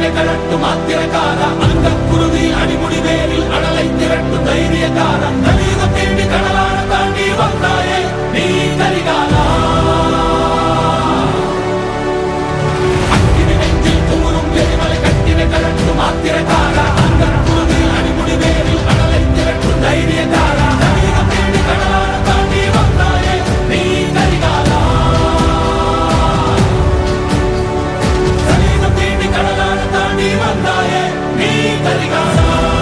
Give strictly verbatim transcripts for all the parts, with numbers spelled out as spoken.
கட்டினை கலட்டும் ஆத்திரக்கார அந்த குருதி அடிமுடி வேரில் அடலை திரட்டும் தைரியக்கார கலியுகம் தேடி கடலான தாண்டி வந்தாயே நீ கரிகாலா அக்கினி நெஞ்சில் குமுறும் எரிமலை கட்டினை கலட்டும் ஆத்திரக்கார அந்த குருதி அடிமுடி வேரில் அடலை திரட்டும் தைரியக்கார கலியுகம் தேடி கடலான தாண்டி வந்தாயே நீ கரிகாலா கலியுகம் தேடி கடலான தாண்டி வந்தாயே நீ கரிகாலா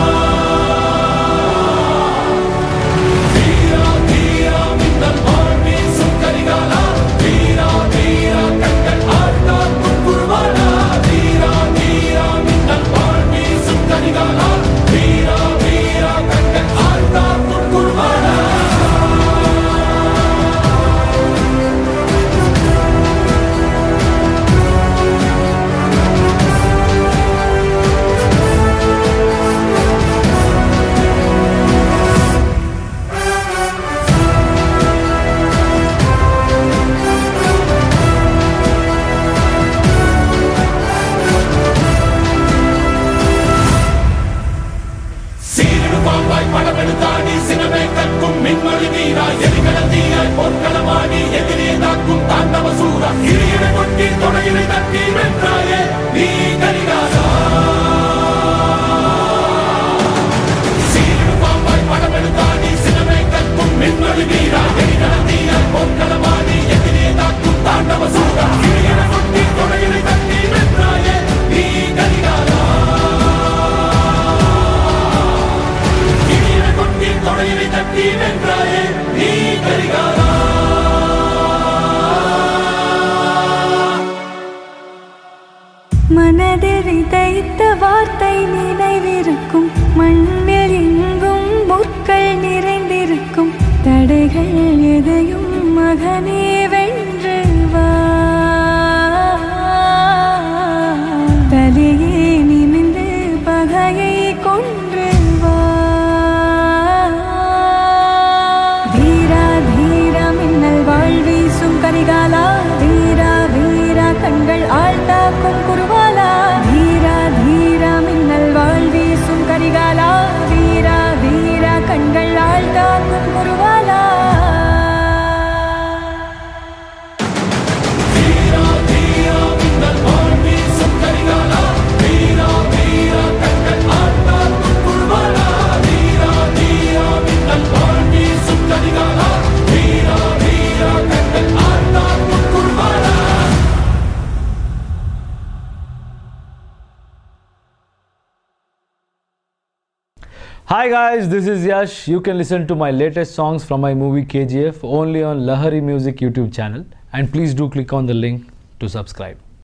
வீரா வீரா மின்னல் போல் வீசும் கரிகாலா வீரா வீரா கண்கள் ஆழ்ந்தார் குறுவாளா வீரா வீரா மின்னல் போல் வீசும் கரிகாலா வீரா வீரா கண்கள் ஆழ்ந்தார் குறுவாளா பாம்பாய் படமெடுத்தாடி சினமே கற்கும் மின்மொழி வீரா எரிகடல் தீயாய் பொற்களமாடி எதிரே தாக்கும் தாண்டவ சூரா இறையினை கொட்டி தொடையினை தட்டி வென்றாயே நீ கரிகாலா சீரிடு பாம்பாய் படமெடுத்தாடி சினமே கற்கும் மின்மொழி வீரா எரிகடல் தீயாய் பொற்களமாடி எதிரே தாக்கும் தாண்டவ சூரா இறையினை கொட்டி தொடையினை தட்டி வென்றாயே நீ கரிகாலா தொடையினை தட்டி வென்றாயே நீ கரிகாலா மனதில் விதைத்த வார்த்தை நினைவிருக்கும் மண்ணில் எங்கும் முற்கள் நிறைந்திருக்கும் தடைகள் எதையும் மகனே வென்று வா தலையே நிமிந்து பகையை கொன்று வா தீரா தீரா மின்னல் வாழ் வீசும் கரிகாலா வீரா வீரா கண்கள் ஆழ்த்தாக்கும் குருவாலா தீரா தீரா மின்னல் வாழ் வீசும் கரிகாலா வீரா வீரா கண்கள் ஆழ்த்தாக்கும் குருவாலா வீரா வீரா மின்னல் வாழ் வீசும் கரிகாலா வீரா வீரா கண்கள் ஆழ்த்தாக்கும் குருவாலா வீரா வீரா மின்னல் வாழ் வீசும் கரிகாலா வீரா வீரா கண்கள் ஆழ்த்தாக்கும் குருவாலா. Hi guys, this is Yash. You can listen to my latest songs from my movie K G F only on Lahari Music YouTube channel, and please do click on the link to subscribe.